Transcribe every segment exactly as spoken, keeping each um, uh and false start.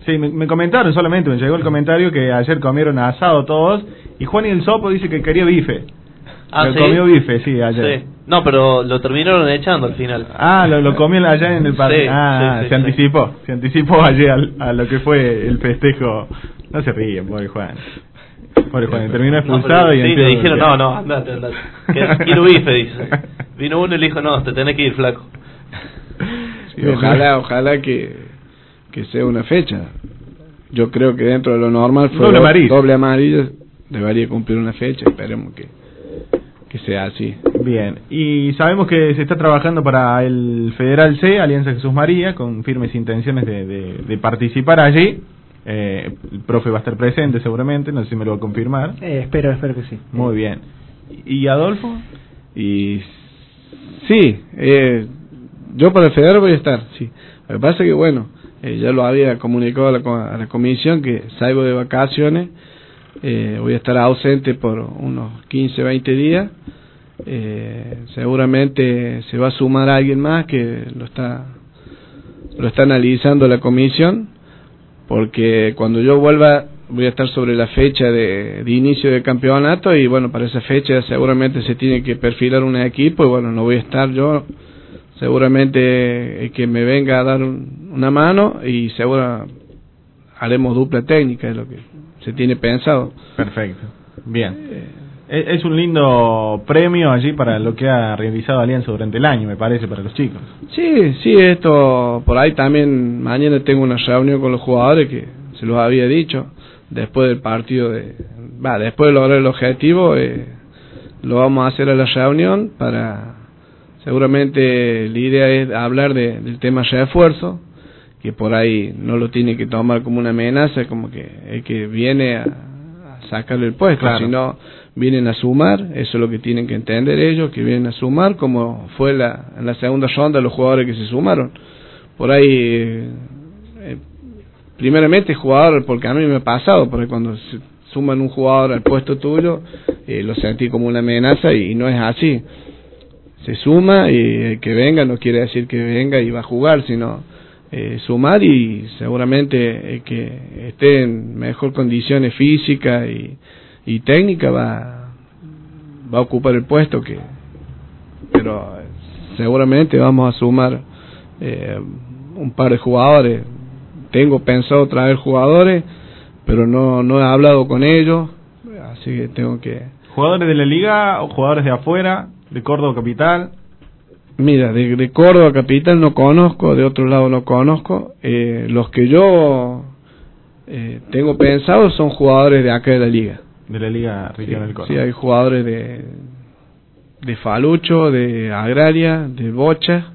Sí, me, me comentaron solamente, me llegó el comentario que ayer comieron asado todos y Juan y el Sopo dice que quería bife. Ah, que ¿sí? comió bife, sí, ayer. Sí. No, pero lo terminaron echando al final. Ah, lo, lo comió allá en el partido. Sí, ah, sí, sí, se sí. anticipó, se anticipó ayer al, a lo que fue el festejo. No se ríen, pobre Juan. Pobre Juan, terminó expulsado no, y... Sí, le dijeron, que... no, no, andate, andate. Que quiero bife, dice. Vino uno y le dijo, no, te tenés que ir, flaco. Sí, ojalá, ojalá que, que sea una fecha. Yo creo que dentro de lo normal fue doble amarillo. Doble amarillo debería cumplir una fecha, esperemos que, que sea así. Bien, y sabemos que se está trabajando para el Federal C, Alianza Jesús María, con firmes intenciones de, de, de participar allí. Eh, el profe va a estar presente seguramente, no sé si me lo va a confirmar. Eh, espero, espero que sí. Muy bien. ¿Y Adolfo? Y sí, eh, yo para el Federal voy a estar, sí. Lo que pasa es que, bueno, eh, ya lo había comunicado a la, a la comisión que salgo de vacaciones, eh, voy a estar ausente por unos quince, veinte días. Eh, seguramente se va a sumar a alguien más que lo está lo está analizando la comisión, porque cuando yo vuelva voy a estar sobre la fecha de, de inicio del campeonato y bueno, para esa fecha seguramente se tiene que perfilar un equipo y bueno, no voy a estar yo, seguramente el que me venga a dar un, una mano y seguro haremos dupla técnica, es lo que se tiene pensado. Perfecto, bien. Eh, Es un lindo premio allí para lo que ha realizado Alianza durante el año, me parece, para los chicos. Sí, sí, esto, por ahí también, mañana tengo una reunión con los jugadores que se los había dicho, después del partido, de va, después de lograr el objetivo, eh, lo vamos a hacer a la reunión para, seguramente la idea es hablar de, del tema refuerzo, que por ahí no lo tiene que tomar como una amenaza, como que el que viene a, a sacarle el puesto, claro. Sino vienen a sumar, eso es lo que tienen que entender ellos, que vienen a sumar, como fue la, en la segunda ronda los jugadores que se sumaron. Por ahí, eh, eh, primeramente jugador, porque a mí me ha pasado, porque cuando se suman un jugador al puesto tuyo, eh, lo sentí como una amenaza y, y no es así. Se suma y el que venga no quiere decir que venga y va a jugar, sino eh, sumar y seguramente el que esté en mejor condiciones físicas y y técnica va va a ocupar el puesto, que pero seguramente vamos a sumar eh, un par de jugadores. Tengo pensado traer jugadores, pero no no he hablado con ellos, así que tengo que... ¿Jugadores de la liga o jugadores de afuera, de Córdoba capital? Mira, de, de Córdoba capital no conozco, de otro lado no conozco. Eh, los que yo eh, tengo pensado son jugadores de acá de la liga. De la Liga Regional Sí, Córdoba. sí, hay jugadores de de Falucho, de Agraria, de Bocha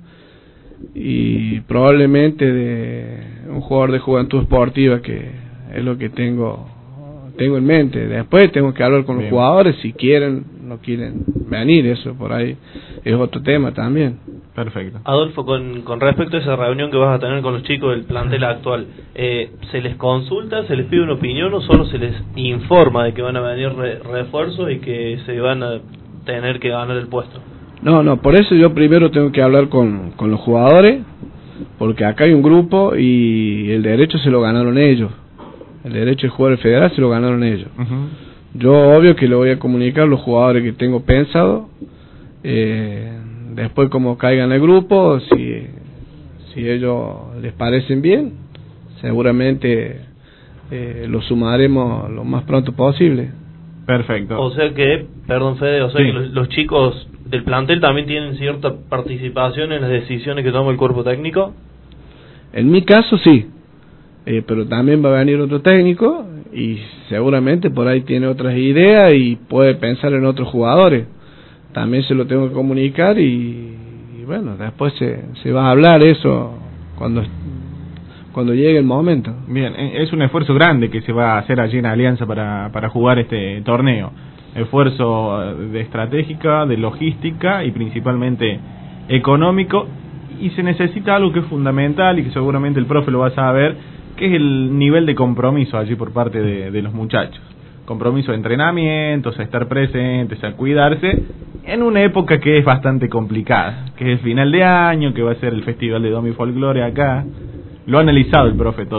y probablemente de un jugador de Juventud Esportiva, que es lo que tengo tengo en mente. Después tengo que hablar con Bien. los jugadores si quieren, no quieren venir, eso por ahí es otro tema también. Perfecto. Adolfo, con, con respecto a esa reunión que vas a tener con los chicos del plantel actual, eh, ¿se les consulta, se les pide una opinión o solo se les informa de que van a venir re, refuerzos y que se van a tener que ganar el puesto? No, no, por eso yo primero tengo que hablar con, con los jugadores, porque acá hay un grupo y el derecho se lo ganaron ellos. El derecho de jugar el federal se lo ganaron ellos. Uh-huh. Yo obvio que le voy a comunicar a los jugadores que tengo pensado, eh, después como caigan el grupo, si si ellos les parecen bien, seguramente eh, lo sumaremos lo más pronto posible. Perfecto. O sea que, perdón Fede, o sea sí. que los, los chicos del plantel también tienen cierta participación en las decisiones que toma el cuerpo técnico. En mi caso sí. Eh, pero también va a venir otro técnico y seguramente por ahí tiene otras ideas y puede pensar en otros jugadores. También se lo tengo que comunicar y, y bueno, después se, se va a hablar eso cuando cuando llegue el momento. Bien, es un esfuerzo grande que se va a hacer allí en Alianza para, para jugar este torneo. Esfuerzo de estratégica, de logística y principalmente económico, y se necesita algo que es fundamental y que seguramente el profe lo va a saber, que es el nivel de compromiso allí por parte de, de los muchachos. Compromiso de entrenamientos, a estar presentes, a cuidarse, en una época que es bastante complicada, que es el final de año, que va a ser el Festival de Domi Folklore acá. Lo ha analizado el profe todo esto.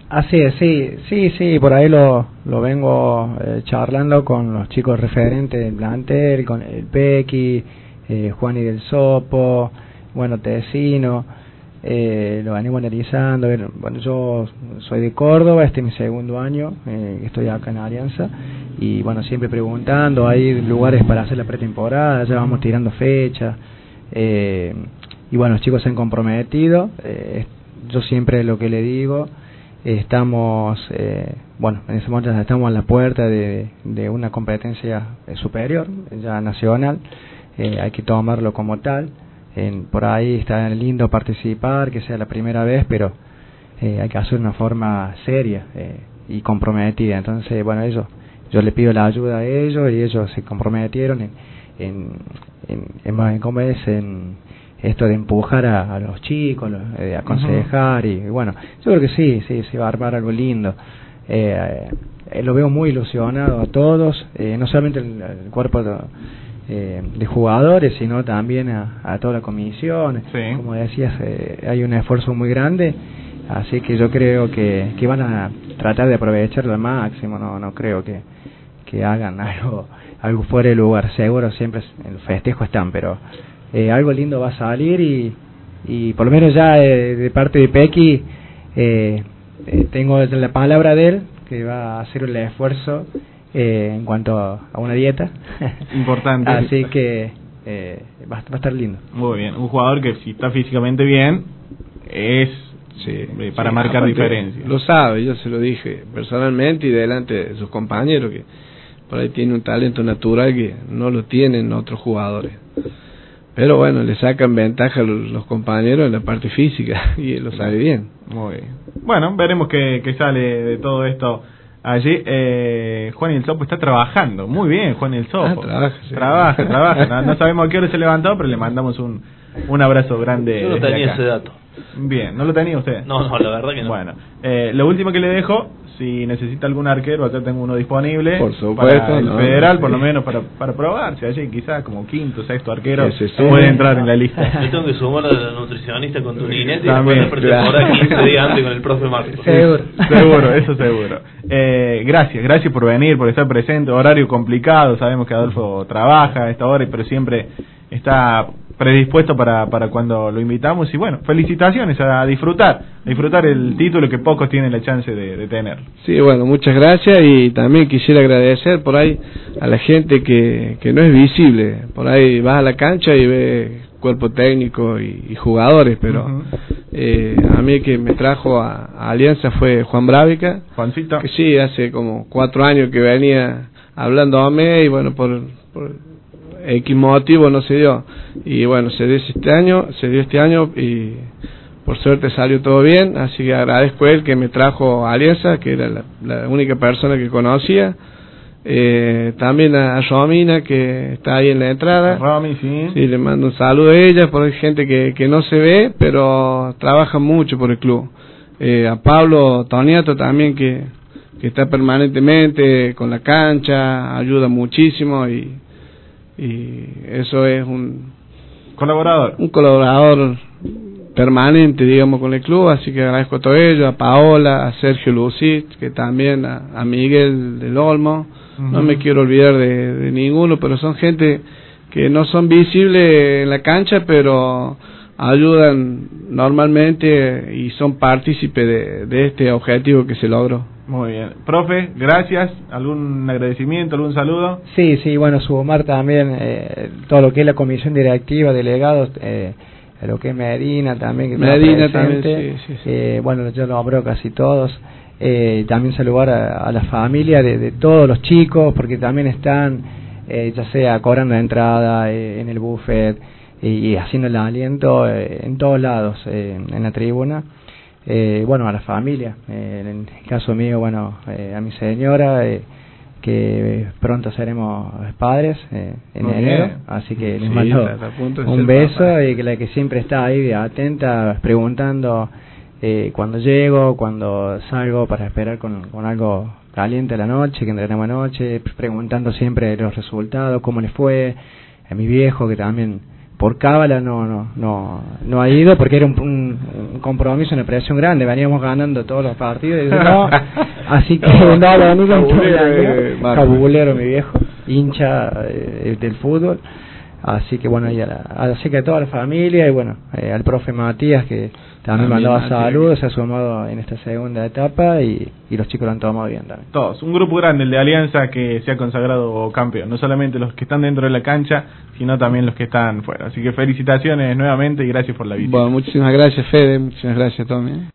Así es, sí, sí, sí, por ahí lo, lo vengo eh, charlando con los chicos referentes del plantel, con el Pequi, eh, Juan y del Sopo, bueno, Tesino, eh, lo venimos analizando. Bueno, yo soy de Córdoba, este es mi segundo año, eh, estoy acá en Alianza, y bueno, siempre preguntando, hay lugares para hacer la pretemporada, ya vamos tirando fechas, eh, y bueno, los chicos se han comprometido, eh, yo siempre lo que le digo, estamos, eh, bueno, en ese momento estamos a la puerta de, de una competencia superior, ya nacional, eh, hay que tomarlo como tal, en, por ahí está lindo participar, que sea la primera vez, pero eh, hay que hacerlo de una forma seria eh, y comprometida. Entonces, bueno, ellos, yo le pido la ayuda a ellos y ellos se comprometieron en, en, en, en, en ¿cómo es? En, esto de empujar a, a los chicos, de aconsejar, uh-huh. y, y bueno, yo creo que sí, sí, se va a armar algo lindo. Eh, eh, lo veo muy ilusionado a todos, eh, no solamente el, el cuerpo de, eh, de jugadores, sino también a, a toda la comisión. Sí. Como decías, eh, hay un esfuerzo muy grande, así que yo creo que, que van a tratar de aprovecharlo al máximo, no, no creo que, que hagan algo, algo fuera de lugar. Seguro siempre en los festejos están, pero Eh, algo lindo va a salir y, y por lo menos ya eh, de parte de Pequi eh, eh, tengo la palabra de él que va a hacer el esfuerzo eh, en cuanto a, a una dieta importante, así que eh, va, va a estar lindo. Muy bien, un jugador que si está físicamente bien es sí, eh, para sí, marcar diferencias. Lo sabe, yo se lo dije personalmente y delante de sus compañeros que por ahí tiene un talento natural que no lo tienen otros jugadores. Pero bueno, le sacan ventaja a los, los compañeros en la parte física y él lo sabe bien. Muy bien. Bueno, veremos qué, qué sale de todo esto allí. Eh, Juan y el Sopo está trabajando. Muy bien, Juan y el Sopo. Ah, trabaja, sí. trabaja, trabaja. No, no sabemos a qué hora se levantó, pero le mandamos un, un abrazo grande. Yo no tenía ese dato. Bien, ¿no lo tenía usted? No, no, la verdad que no. Bueno, eh, lo último que le dejo, si necesita algún arquero, acá tengo uno disponible. Por supuesto. Para el no, federal, sí. por lo menos, para para probarse allí, quizás como quinto, sexto arquero, puede entrar en la lista. Yo tengo que sumar a la nutricionista con tu Ninete y después de pretemporada quince días antes con el profe Marcos. Seguro. Seguro, eso seguro. Eh, gracias, gracias por venir, por estar presente. Horario complicado, sabemos que Adolfo trabaja a esta hora, pero siempre está predispuesto para para cuando lo invitamos. Y bueno, felicitaciones, a disfrutar, a disfrutar el título que pocos tienen la chance de, de tener. Sí, bueno, muchas gracias y también quisiera agradecer por ahí a la gente que, que no es visible. Por ahí vas a la cancha y ves cuerpo técnico y, y jugadores, pero uh-huh. eh, a mí que me trajo a, a Alianza fue Juan Bravica. Juancito. Que sí, hace como cuatro años que venía hablando a mí y bueno, por... por X motivo no se dio y bueno, se dio este año, se dio este año y por suerte salió todo bien, así que agradezco a él que me trajo a Alianza, que era la, la única persona que conocía, eh, también a, a Romina que está ahí en la entrada. Romy, sí. Sí, le mando un saludo a ella, porque hay gente que, que no se ve, pero trabaja mucho por el club. Eh, a Pablo Toniato también que, que está permanentemente con la cancha, ayuda muchísimo y y eso es un colaborador un colaborador permanente, digamos, con el club, así que agradezco a todo ello, a Paola, a Sergio Lucit, que también a, a Miguel del Olmo, uh-huh. No me quiero olvidar de, de ninguno, pero son gente que no son visibles en la cancha, pero ayudan normalmente y son partícipes de, de este objetivo que se logró. Muy bien. Profe, gracias. ¿Algún agradecimiento, algún saludo? Sí, sí, bueno, sumar también eh, todo lo que es la comisión directiva, delegados, eh, lo que es Medina también. Que Medina también, sí, sí, sí. Eh, bueno, yo lo abro casi todos. Eh, también saludar a, a la familia de, de todos los chicos, porque también están, eh, ya sea cobrando la entrada, eh, en el buffet, y, y haciendo el aliento eh, en todos lados, eh, en la tribuna. Eh, bueno, a la familia, eh, en el caso mío, bueno, eh, a mi señora, eh, que pronto seremos padres eh, en Muy enero, bien. Así que les sí, mando un beso papá. Y que la que siempre está ahí atenta, preguntando eh, cuando llego, cuando salgo para esperar con, con algo caliente a la noche, que entrenamos anoche, preguntando siempre los resultados, cómo les fue, a mi viejo que también por cábala no no no no ha ido porque era un, un, un compromiso, una presión grande, veníamos ganando todos los partidos y no, así que no, no, no, no, cabulero mi viejo, hincha eh, del fútbol, así que bueno, y a la, así que a toda la familia y bueno, eh, al profe Matías que también, también mandaba saludos, se ha sumado en esta segunda etapa y, y los chicos lo han tomado bien también. Todos, un grupo grande, el de Alianza, que se ha consagrado campeón, no solamente los que están dentro de la cancha, sino también los que están fuera. Así que felicitaciones nuevamente y gracias por la visita. Bueno, muchísimas gracias, Fede, muchísimas gracias, Tommy.